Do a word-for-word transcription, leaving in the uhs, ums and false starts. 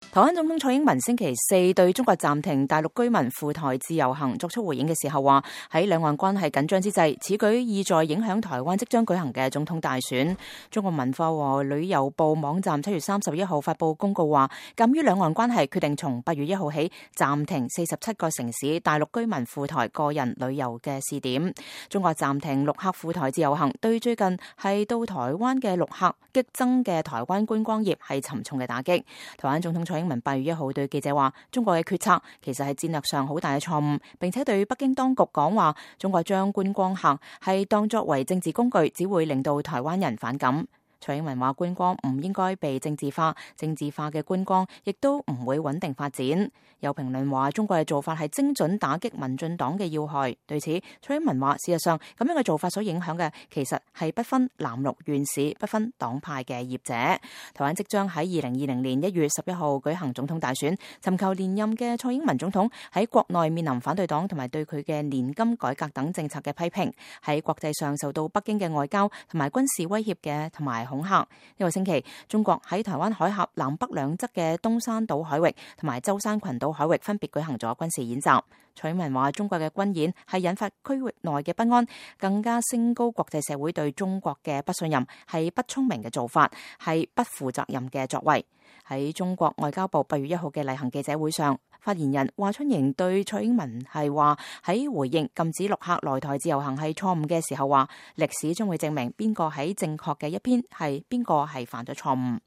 台灣總統蔡英文星期四對中國暫停大陸居民赴台自由行作出回應嘅時候話，喺兩岸關係緊張之際，此舉意在影響台灣即將舉行嘅總統大選。中國文化和旅遊部網站七月三十一號發布公告話，鑒於兩岸關係，決定從八月一號起暫停四十七個城市大陸居民赴台個人旅遊嘅試點。中國暫停陸客赴台自由行，對最近係到台灣嘅陸客激增嘅台灣觀光業係沉重嘅打擊。台灣總統蔡英文八月一號對記者話，中國嘅決策其實係戰略上好大嘅錯誤，並且對北京當局講話，中國將觀光客係當作為政治工具，只會令到台灣人反感。蔡英文話，觀光唔應該被政治化，政治化嘅觀光亦都唔會穩定發展。有評論話，中國嘅做法係精準打擊民進黨嘅要害。對此，蔡英文話，事實上咁樣嘅做法所影響嘅其實係不分藍綠縣市、不分黨派嘅業者。台灣即將喺二零二零年一月十一號舉行總統大選，尋求連任嘅蔡英文總統喺國內面臨反對黨同埋對佢嘅年金改革等政策嘅批評，喺國際上受到北京嘅外交同埋軍事威脅嘅同埋恐嚇。呢個星期，中國喺台灣海峽南北兩側嘅東山島海域同埋舟山群島海域分別舉行咗軍事演習。蔡英文話，中國嘅軍演係引發區域內嘅不安，更加升高國際社會對中國嘅不信任，係不聰明嘅做法，係不負責任嘅作為。喺中國外交部八月一號嘅例行記者會上，發言人華春瑩對蔡英文係話，喺回應禁止陸客來台自由行係錯誤嘅時候話，歷史將會證明邊個喺正確嘅一邊，係邊個係犯咗錯誤。